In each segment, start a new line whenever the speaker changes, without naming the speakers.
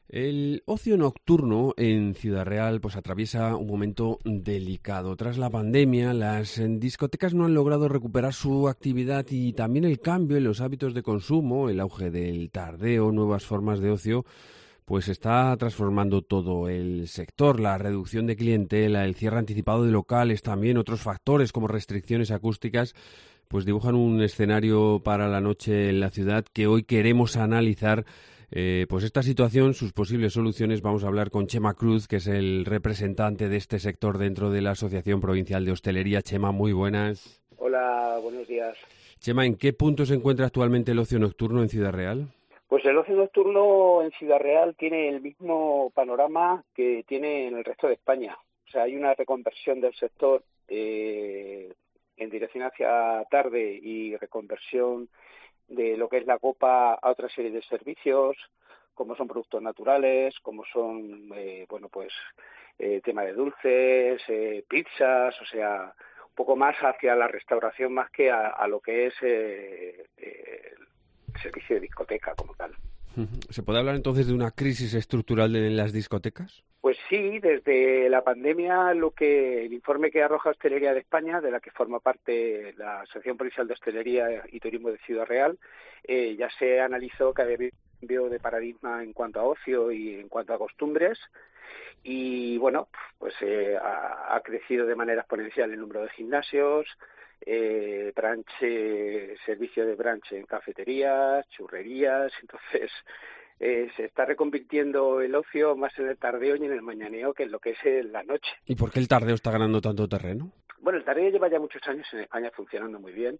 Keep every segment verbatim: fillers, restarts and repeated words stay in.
El ocio nocturno en Ciudad Real pues atraviesa un momento delicado. Tras la pandemia, las discotecas no han logrado recuperar su actividad y también el cambio en los hábitos de consumo, el auge del tardeo, nuevas formas de ocio, pues está transformando todo el sector. La reducción de clientela, el cierre anticipado de locales, también otros factores como restricciones acústicas, pues dibujan un escenario para la noche en la ciudad que hoy queremos analizar. Eh, pues esta situación, sus posibles soluciones, vamos a hablar con Chema Cruz, que es el representante de este sector dentro de la Asociación Provincial de Hostelería. Chema, muy buenas.
Hola, buenos días.
Chema, ¿en qué punto se encuentra actualmente el ocio nocturno en Ciudad Real?
Pues el ocio nocturno en Ciudad Real tiene el mismo panorama que tiene en el resto de España. O sea, hay una reconversión del sector eh, en dirección hacia tarde y reconversión de lo que es la copa a otra serie de servicios, como son productos naturales, como son, eh, bueno, pues, eh, tema de dulces, eh, pizzas, o sea, un poco más hacia la restauración más que a, a lo que es eh, eh, el servicio de discoteca como tal.
¿Se puede hablar entonces de una crisis estructural en las discotecas?
Pues sí, desde la pandemia, lo que el informe que arroja Hostelería de España, de la que forma parte la Asociación Provincial de Hostelería y Turismo de Ciudad Real, eh, ya se analizó que había un cambio de paradigma en cuanto a ocio y en cuanto a costumbres, y bueno, pues eh, ha, ha crecido de manera exponencial el número de gimnasios, eh, brunch, servicio de brunch en cafeterías, churrerías, entonces Eh, se está reconvirtiendo el ocio más en el tardeo y en el mañaneo que en lo que es en la noche.
¿Y por qué el tardeo está ganando tanto terreno?
Bueno, el tardeo lleva ya muchos años en España funcionando muy bien,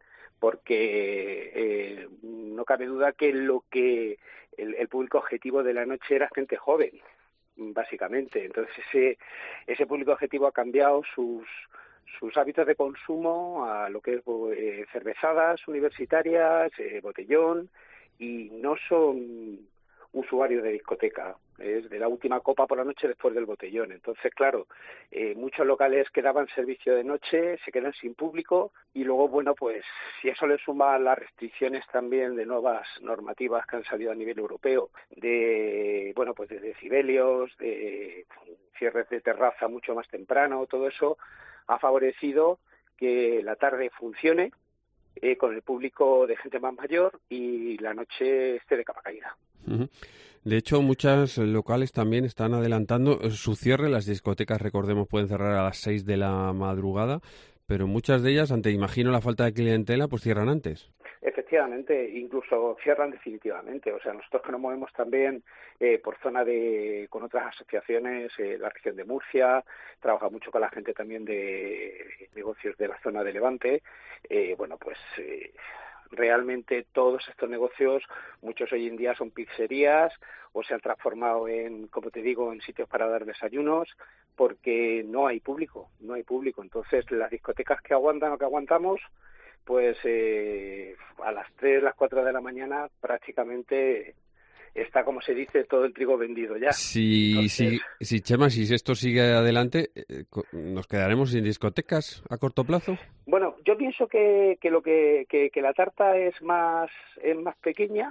porque eh, no cabe duda que lo que el, el público objetivo de la noche era gente joven, básicamente. Entonces ese ese público objetivo ha cambiado sus sus hábitos de consumo a lo que es eh, cervezadas universitarias, eh, botellón, y no son usuario de discoteca, es de la última copa por la noche después del botellón. Entonces, claro, eh, muchos locales que daban servicio de noche se quedan sin público y luego, bueno, pues si eso le suma las restricciones también de nuevas normativas que han salido a nivel europeo, de, bueno, pues de decibelios, de cierres de terraza mucho más temprano, todo eso ha favorecido que la tarde funcione eh, con el público de gente más mayor y la noche esté de capa caída.
Uh-huh. De hecho, muchos locales también están adelantando su cierre. Las discotecas, recordemos, pueden cerrar a las seis de la madrugada, pero muchas de ellas, ante, imagino, la falta de clientela, pues cierran antes.
Efectivamente, incluso cierran definitivamente. O sea, nosotros que nos movemos también eh, por zona de, con otras asociaciones, eh, la región de Murcia, trabaja mucho con la gente también de negocios de la zona de Levante, eh, bueno, pues eh, realmente todos estos negocios, muchos hoy en día son pizzerías o se han transformado en, como te digo, en sitios para dar desayunos, porque no hay público, no hay público. Entonces, las discotecas que aguantan o que aguantamos, pues eh, a las tres, las cuatro de la mañana prácticamente está, como se dice, todo el trigo vendido ya.
Si,
Entonces,
si, si, Chema, si esto sigue adelante, eh, ¿nos quedaremos sin discotecas a corto plazo?
Bueno, yo pienso que, que lo que, que, que la tarta es más es más pequeña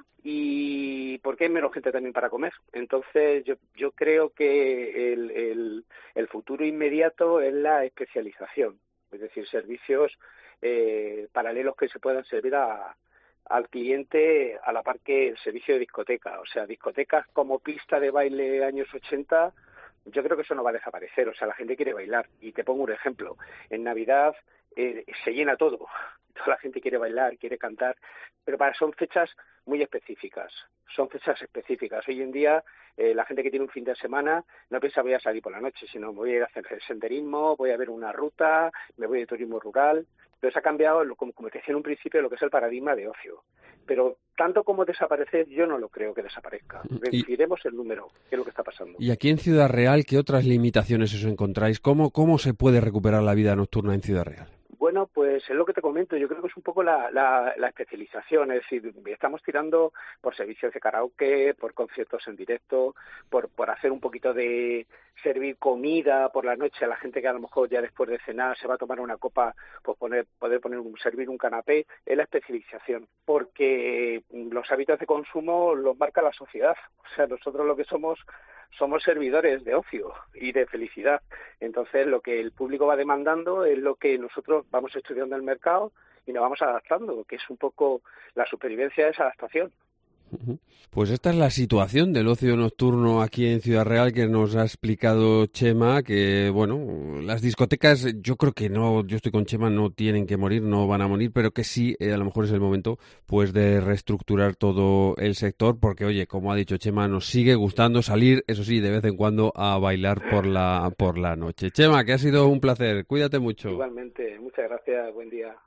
y porque hay menos gente también para comer. Entonces yo yo creo que el, el, el futuro inmediato es la especialización, es decir, servicios eh, paralelos que se puedan servir a, al cliente a la par que el servicio de discoteca. O sea, discotecas como pista de baile años ochenta, yo creo que eso no va a desaparecer. O sea, la gente quiere bailar. Y te pongo un ejemplo. En Navidad eh, se llena todo. Toda la gente quiere bailar, quiere cantar, pero para son fechas muy específicas. Son fechas específicas. Hoy en día eh, la gente que tiene un fin de semana no piensa voy a salir por la noche, sino voy a ir a hacer senderismo, voy a ver una ruta, me voy de turismo rural. Entonces ha cambiado, como, como te decía en un principio, lo que es el paradigma de ocio. Pero tanto como desaparecer, yo no lo creo que desaparezca. Reduciremos el número, que es lo que está pasando.
Y aquí en Ciudad Real, ¿qué otras limitaciones os encontráis? ¿Cómo, cómo se puede recuperar la vida nocturna en Ciudad Real?
Bueno, pues es lo que te comento, yo creo que es un poco la, la, la especialización, es decir, estamos tirando por servicios de karaoke, por conciertos en directo, por, por hacer un poquito de servir comida por la noche a la gente que a lo mejor ya después de cenar se va a tomar una copa, pues poner, poder poner un, servir un canapé, es la especialización, porque los hábitos de consumo los marca la sociedad. O sea, nosotros lo que somos somos servidores de ocio y de felicidad. Entonces, lo que el público va demandando es lo que nosotros vamos estudiando en el mercado y nos vamos adaptando, que es un poco la supervivencia de esa adaptación.
Pues esta es la situación del ocio nocturno aquí en Ciudad Real que nos ha explicado Chema, que bueno, las discotecas yo creo que no, yo estoy con Chema, no tienen que morir, no van a morir, pero que sí, eh, a lo mejor es el momento pues de reestructurar todo el sector, porque oye, como ha dicho Chema, nos sigue gustando salir, eso sí, de vez en cuando a bailar por la, por la noche. Chema, que ha sido un placer, cuídate mucho.
Igualmente, muchas gracias, buen día.